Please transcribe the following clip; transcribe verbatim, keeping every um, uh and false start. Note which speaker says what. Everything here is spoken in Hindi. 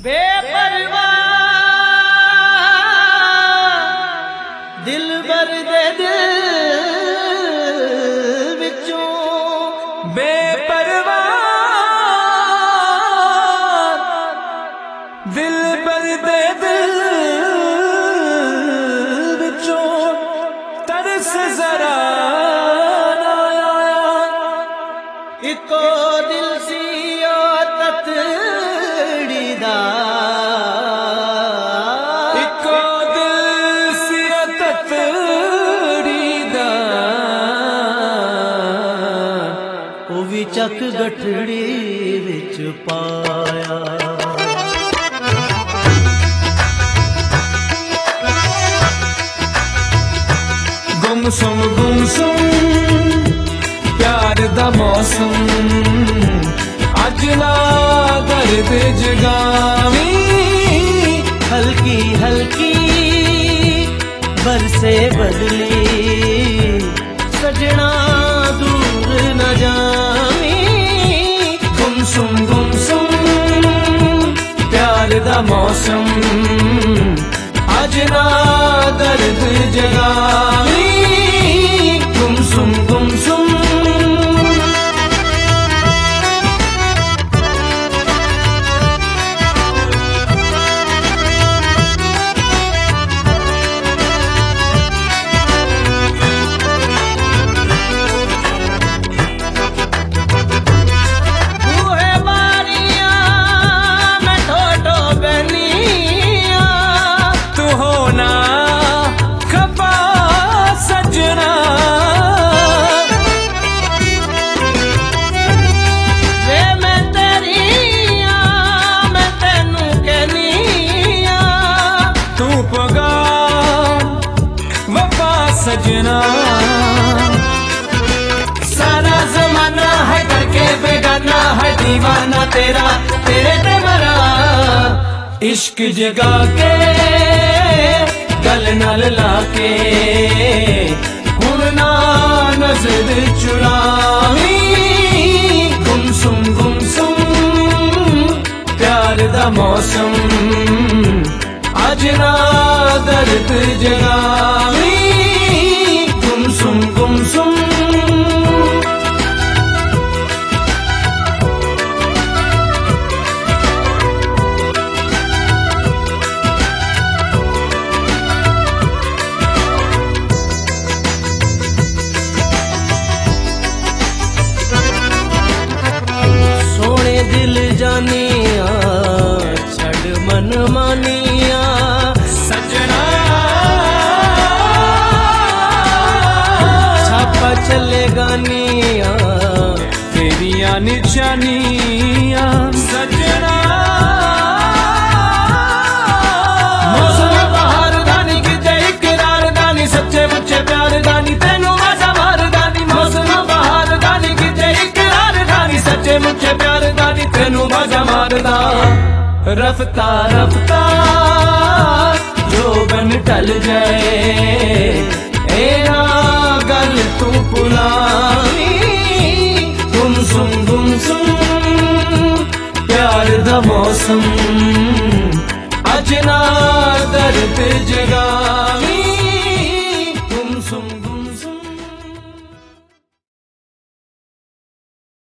Speaker 1: बेपरवाह दिल बर दे दिल विचों
Speaker 2: बेपरवाह दिल बर दे दिल विचों तरस जरा
Speaker 1: इको दिल सी ततड़ी दा
Speaker 2: इको दिल सी ततड़ी दा
Speaker 1: ओ भी चक गठड़ी विच पाया
Speaker 2: गुमसुम गुमसुम प्यार दा मौसम अज ना दर्द जगावी
Speaker 1: हल्की हल्की बरसे बदली सजना दूर न जावी
Speaker 2: गुमसुम गुमसुम प्यार दा मौसम अज ना दर्द जगावी गुमसुम गुमसुम सजना
Speaker 1: सारा जमाना है करके बेगाना है दीवाना तेरा तेरे पे मरा
Speaker 2: इश्क जगा के गल नल लाके हुण ना नजर चुरावी गुमसुम गुमसुम प्यार दा मौसम अज ना दर्द जगावी गुमसुम गुमसुम
Speaker 1: सोने दिल जानिया छड़ मन मानिया
Speaker 2: सजना
Speaker 1: छापा चले गानिया
Speaker 2: तेरिया निशानिया सजना
Speaker 1: मौसम बहार दानी किते इकरार दानी सच्चे मुच्चे प्यार दानी तेनू आजा मार दानी मौसम बहार दानी किते इकरार दानी सच्चे मुच्चे प्यार दानी तेनू आजा मार दा
Speaker 2: रफ्ता रफ्ता जो बन टल जाए एरा गल तू पुलावी गुमसुम गुमसुम प्यार दा मौसम अज ना दर्द जगावी।